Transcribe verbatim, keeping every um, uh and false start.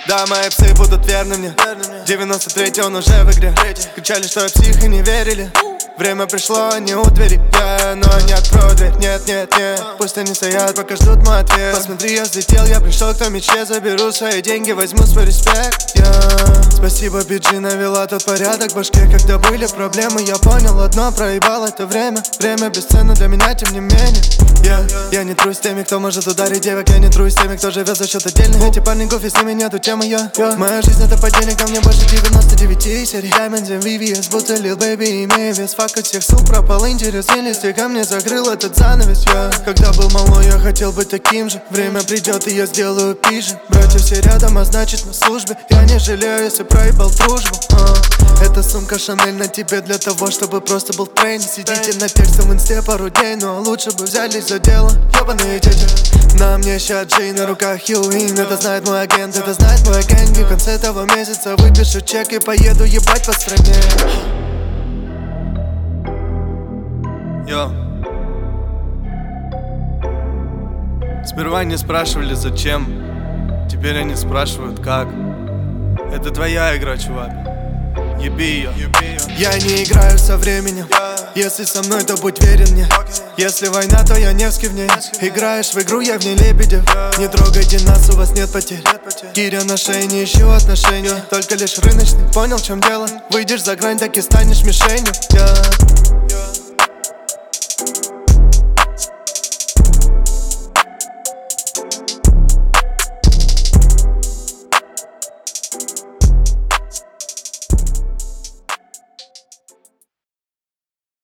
Да, мои псы будут верны мне. девяносто третий он уже в игре. Кричали, что я псих и не верили. Время пришло, они у двери, yeah, но не открою дверь. Нет, нет, нет, пусть они стоят, пока ждут мой ответ. Посмотри, я взлетел, я пришел к той мечте. Заберу свои деньги, возьму свой респект, yeah. Спасибо, Биджи навела тот порядок в башке. Когда были проблемы, я понял одно: проебал это время. Время бесценно для меня, тем не менее, yeah. Я не трусь с теми, кто может ударить девок. Я не трусь с теми, кто живет за счет отдельных. Эти парни гофи, с ними нету темы, я yeah. Моя жизнь это падение, ко мне больше девяносто девяти серий. Diamonds and ви ви эс, будто Lil Baby, имея вес. Фак от всех суп, пропал интерес. Если ко мне закрыл этот занавес, я yeah. Когда был малой, я хотел быть таким же. Время придет, и я сделаю пиже. Братья все рядом, а значит на службе. Я не жалею, если проебал дружбу, uh. Эта сумка Шанель на тебе для того, чтобы просто был в тренде. Сидите на текстом в инсте пару дней, ну а лучше бы взялись за дело. Ёбаные дети. На мне ща Джей, на руках Хьюин. Это знает мой агент, это знает мой гэнг. И в конце этого месяца выпишу чек и поеду ебать по стране. Йо. Сперва не спрашивали зачем, теперь они спрашивают как. Это твоя игра, чувак, еби ее. Я не играю со временем. Если со мной, то будь верен мне. Если война, то я Невский в ней. Играешь в игру, я в ней Лебедев. Не трогайте нас, у вас нет потерь. Гиря на шее, не ищу отношений. Только лишь рыночный, понял в чем дело? Выйдешь за грань, так и станешь мишенью, yeah.